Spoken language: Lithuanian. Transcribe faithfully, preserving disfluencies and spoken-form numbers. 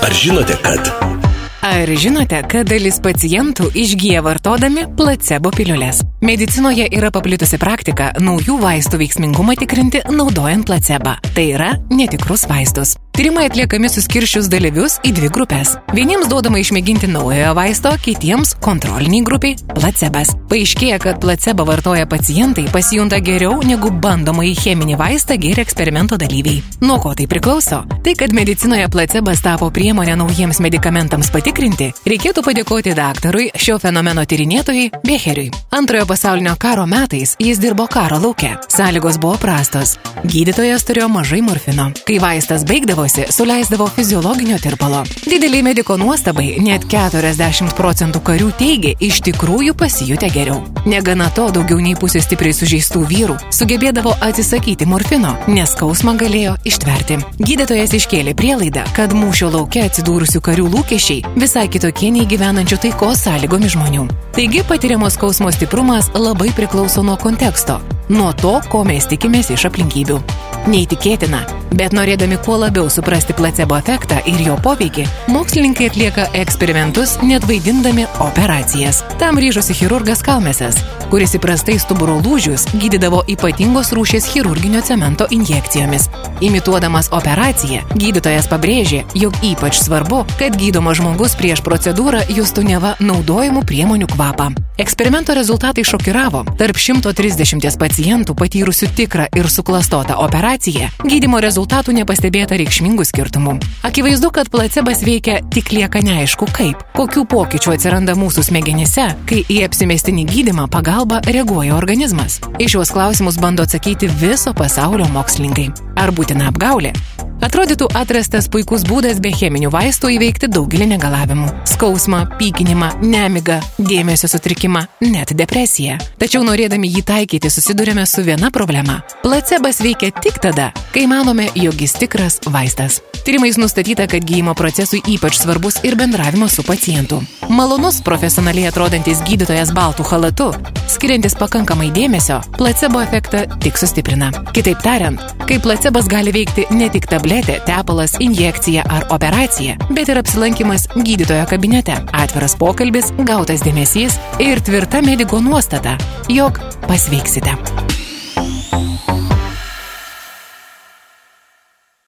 Ar žinote, kad... Ar žinote, kad dalis pacientų išgyja vartodami placebo piliulės? Medicinoje yra paplitusi praktika naujų vaistų veiksmingumą tikrinti naudojant placebą. Tai yra netikrus vaistus. Tyrimai atliekami suskirsčius dalyvius į dvi grupės. Vieniems duodama išmėginti naujojo vaisto, kitiems kontroliniai grupiai placebas. Paaiškėja, kad placebą vartoja pacientai pasijunta geriau negu bandomąjį cheminį vaistą gėrė eksperimento dalyviai. Nuo ko tai priklauso? Tai, kad medicinoje placebas tapo priemonė naujiems medikamentams patikrinti, reikėtų padėkoti daktarui, šio fenomeno tyrinėtojai Beheriui. Antrojo pasaulinio karo metais jis dirbo karo lauke. Sąlygos buvo prastos. Gydytojas turėjo mažai morfino. Kai vaistas baigdavosi, suleisdavo fiziologinio tirpalo. Dideliai mediko nuostabai, net keturiasdešimt procentų karių teigė iš tikrųjų pasijutę geriau. Negana to, daugiau nei pusė stipriai sužeistų vyrų sugebėdavo atsisakyti morfino, nes skausmą galėjo ištverti. Gydytojas iškėlė prielaidą, kad mūšio lauke atsidūrusių karių lūkesčiai visai kitokie nei gyvenančių taikos sąlygomis žmonių. Taigi patiriamos skausmo stiprumas labai priklauso nuo konteksto, nuo to, ko mes tikimės iš aplinkybių. Neįtikėtina, bet norėdami kuo labiau suprasti placebo efektą ir jo poveikį, mokslininkai atlieka eksperimentus, net vaidindami operacijas. Tam ryžosi chirurgas Kalmesas, kuris įprastai stuburo lūžius gydydavo ypatingos rūšies chirurginio cemento injekcijomis. Imituodamas operaciją, gydytojas pabrėžė, jog ypač svarbu, kad gydomas žmogus prieš procedūrą justų neva naudojamų priemonių kvapą. Eksperimento rezultatai šokiravo. Tarp šimto trisdešimties pacientų patyrusių tikrą ir suklastotą operaciją, gydymo rezultatų nepastebėta reikšmingų skirtumų. Akivaizdu, kad placebas veikia, tik lieka neaišku kaip. Kokių pokyčių atsiranda mūsų smegenyse, kai į apsimestinį gydymą pagalbą reaguoja organizmas? Į šiuos klausimus bando atsakyti viso pasaulio mokslininkai. Ar būtina apgaulė? Atrodytų atrastas puikus būdas be cheminių vaistų įveikti daugelį negalavimų. Skausmą, pykinimą, nemigą, dėmesio sutrikimą, net depresiją. Tačiau norėdami jį taikyti susidurėme su viena problema. Placebas veikia tik tada, kai manome, jog jis tikras vaistas. Tyrimais nustatyta, kad gydymo procesui ypač svarbus ir bendravimas su pacientu. Malonus, profesionaliai atrodantis gydytojas baltų chalatu, skiriantis pakankamai dėmesio, placebo efektą tik sustiprina. Kitaip tariant, kai placebas gali veikti ne tik tabletė, tepalas, injekcija ar operacija, bet ir apsilankimas gydytojo kabinete, atviras pokalbis, gautas dėmesys ir tvirta mediko nuostata, jog pasveiksite.